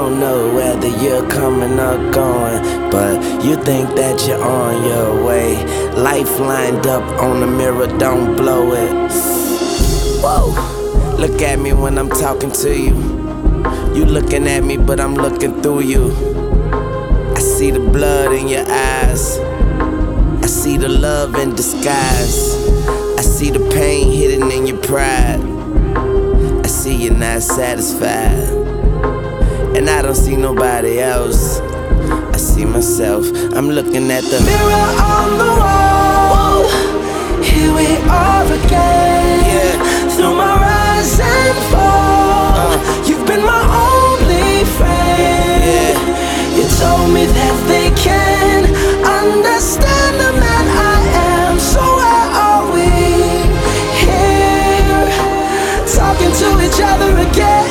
don't know whether you're coming or going, but you think that you're on your way. Life lined up on the mirror, don't blow it. Whoa, look at me when I'm talking to you. You looking at me, but I'm looking through you. I see the blood in your eyes. I see the love in disguise. I see the pain hidden in your pride. I see you're not satisfied, and I don't see nobody else. I see myself. I'm looking at the mirror on the wall. Here we are again. Yeah. Through my rise and fall, you've been my only friend. Yeah. You told me that they can understand the man I am. So where are we? Here, talking to each other again.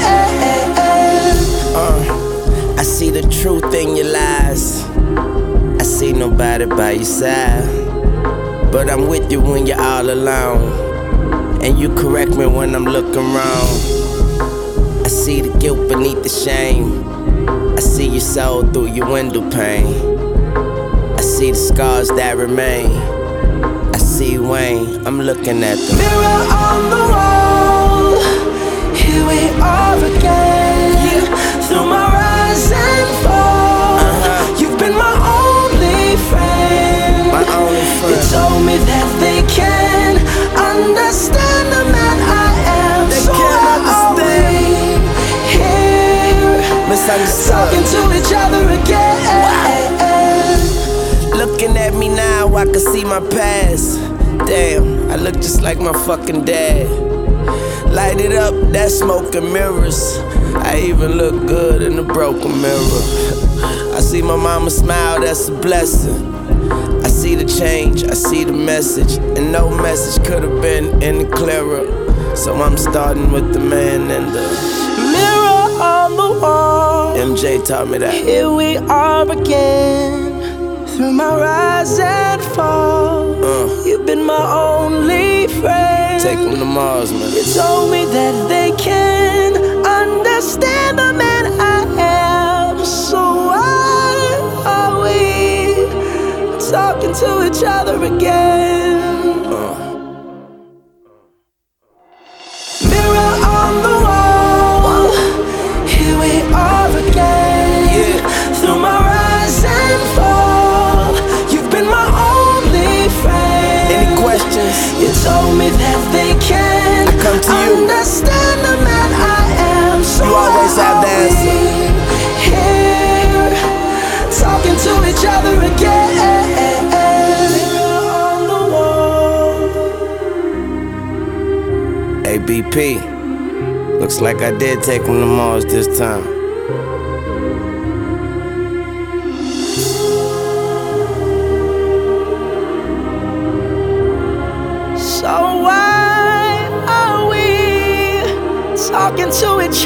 I see the truth in your lies. I see nobody by your side, but I'm with you when you're all alone, and you correct me when I'm looking wrong. I see the guilt beneath the shame. I see your soul through your window pane. I see the scars that remain. I see Wayne, I'm looking at the mirror on the wall. Here we are again. Yeah. Through my rise and fall, you've been my only friend. My only friend. You told me that they can understand the man I am. They so can't understand. Here, talking to each other again. Looking at me now, I can see my past. Damn, I look just like my fucking dad. Light it up, that smoke and mirrors. I even look good in the broken mirror. I see my mama smile, that's a blessing. I see the change, I see the message, and no message could have been any clearer. So I'm starting with the man and the mirror on the wall. MJ taught me that. Here we are again. Through my rise and fall, you've been my only friend. Take them to Mars, man. You told me that they can understand the man I am. So why are we talking to each other again? Mirror on the wall. Here we are again. Yeah. Through my rise and fall, you've been my only friend. Any questions? You told me that they can come to you. understand the man I am. So You always have the answer. Here, talking to each other again. Mirror on the wall. Hey, BP, looks like I did take him to Mars this time. So why are we talking to each